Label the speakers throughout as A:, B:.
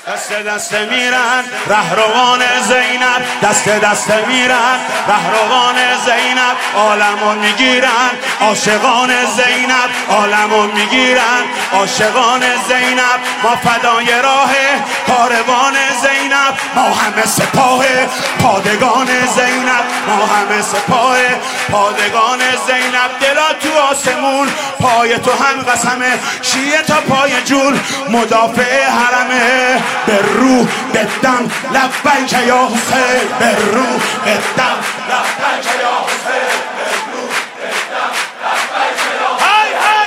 A: دست دست میرن رهروان زینب، دست دست میرن رهروان زینب، عالمو میگیرن عاشقان زینب، عالمو میگیرن عاشقان زینب. ما فدای راه کاروان زینب، ما همه سپاه پادگان زینب، ما همه سپاه پادگان زینب. دلا تو آسمون پای تو هم قسمه، شیعه تا پای جون مدافع حرمه. به رو به دم لبیک یا حسین، به رو به دم لبیک یا حسین، به رو به دم لبیک یا حسین، هی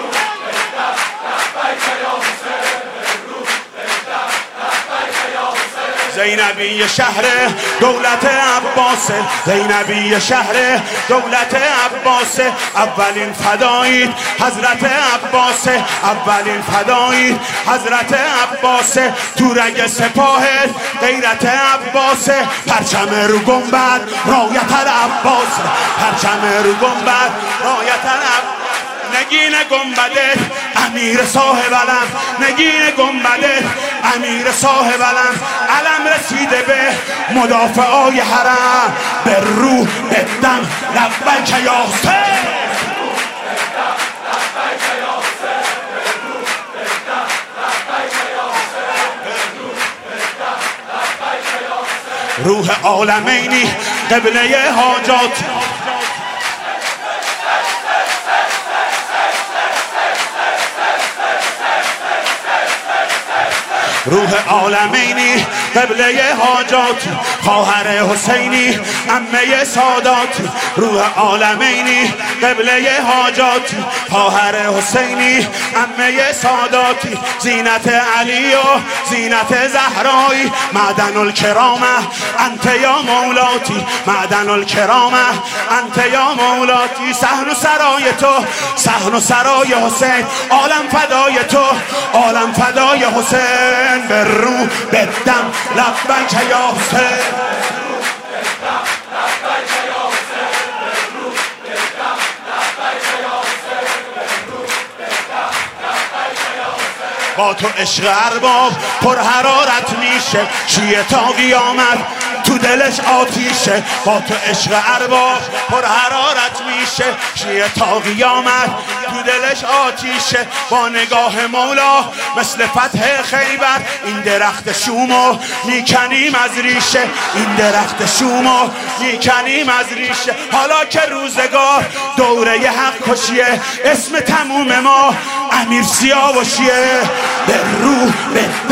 A: زینبی شهر دولت عباسه، زینبی شهر دولت عباسه. اولین فدایید حضرت عباسه، اولین فدایید حضرت عباسه. تو رنگ سپاه غیرت عباسه، پرچم رو گنبد رایت العباسه، پرچم رو گنبد رایت العباسه. نگین گنبده امیر صاحب علم، نگین گنبده امیر صاحب علم. علم رسیده به مدافعای حرم، به رو به دم لبیک یا حسین، روح عالمینی قبله حاجات. روح عالمینی قبله حاجات، خواهر حسینی عمه سادات. روح عالمینی قبله حاجات، خواهر حسینی عمه سادات. زینت علی و زینت زهرایی، معدن الکرامه انت یا مولاتی، معدن الکرامه انت یا مولاتی. صحن و سرای تو، صحن و سرای حسین، عالم فدای تو، عالم فدای حسین. به رو به دم لبیک یا حسین، با تو عشق ارباب پر حرارت میشه، شیعه تا قیامت تو دلش آتیشه. با تو عشق ارباب پر حرارت میشه، شیعه تا قیامت تو دلش آتیشه. با نگاه مولا مثل فتح خیبر، این درخت شومو میکنیم از ریشه، این درخت شومو میکنیم از ریشه. حالا که روزگار دوره حق کشیه، اسم تموم ما امیر سیاوشیه. به رو به